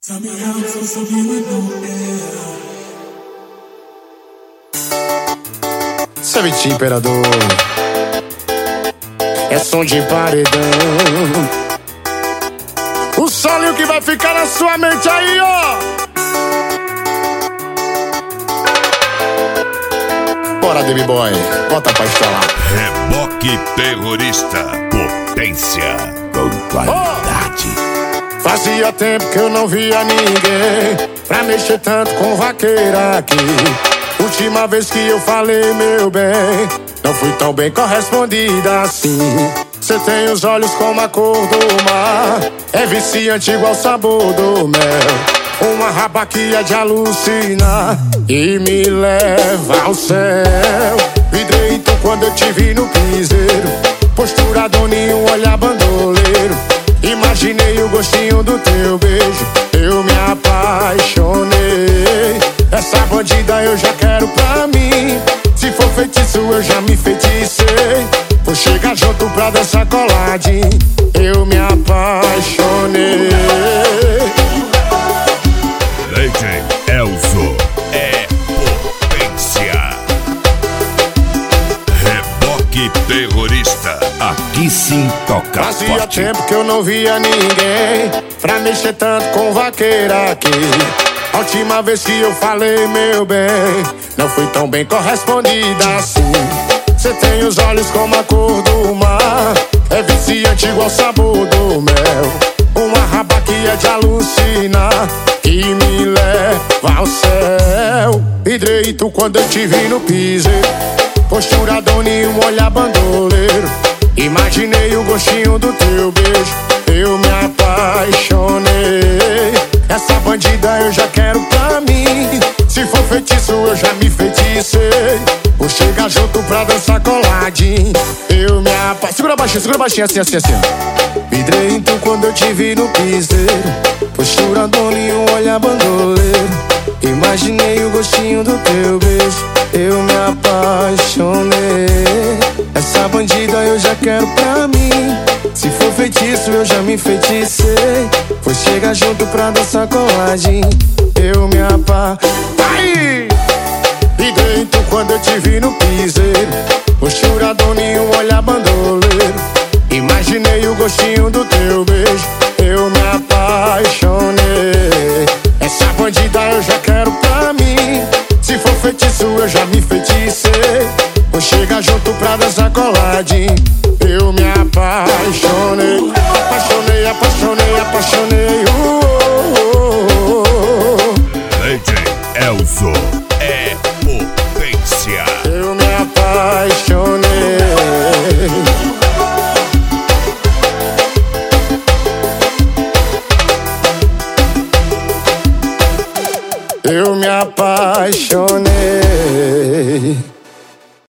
Tell me how I'm supposed to be with no air. Sabe, imperador, é som de paredão. O solo que vai ficar na sua mente aí, ó. Bora, Baby Boy, bota pra instalar. Reboque terrorista, potência, pontualidade. Fazia tempo que eu não via ninguém pra mexer tanto com vaqueira aqui. Última vez que eu falei, meu bem, não fui tão bem correspondida assim. Cê tem os olhos como a cor do mar, é viciante igual o sabor do mel. Uma raba que é de alucinar e me leva ao céu. Vidreito quando eu te vi no piseiro, postura doninho, olhar bandoleiro. Imaginei o gostinho do teu beijo, eu me apaixonei. Essa bandida eu já quero pra mim, se for feitiço eu já me feticei. Vou chegar junto pra dançar coladinho, eu me apaixonei. DJ Elzo é potência. Reboque terrorista, aqui sim toca Fazia forte. tempo que eu não via ninguém pra mexer tanto com vaqueira aqui. A última vez que eu falei, meu bem, não fui tão bem correspondida assim. Cê tem os olhos como a cor do mar, é viciante igual o sabor do mel. Uma raba que é de alucinar e me leva ao céu. Vidreito quando eu te vi no piseiro, postura doninho, olhar bandoleiro. Imaginei o gostinho do teu beijo, eu me apaixonei. Essa bandida eu já quero pra mim, se for feitiço eu já me feticei. Vou chegar junto pra dançar coladinho, eu me apaixonei. Segura baixinho, assim, assim, assim. Vidreito quando eu te vi no piseiro, postura doninho, olhar bandoleiro. Imaginei o gostinho do teu beijo, eu me apaixonei. Essa bandida eu já quero pra mim, se for feitiço eu já me feticei. Vou chegar junto pra dançar coladinho, eu me apaixonei. E dentro quando eu te vi no piseiro, postura doninho, olhar bandoleiro. Imaginei o gostinho do teu beijo, eu me apaixonei. Essa bandida eu já quero pra mim, se for feitiço eu já me feticei. Vou chegar junto pra dançar coladinho, eu me apaixonei. Apaixonei, apaixonei, apaixonei. DJ Elzo é potência. Eu me apaixonei. Eu me apaixonei.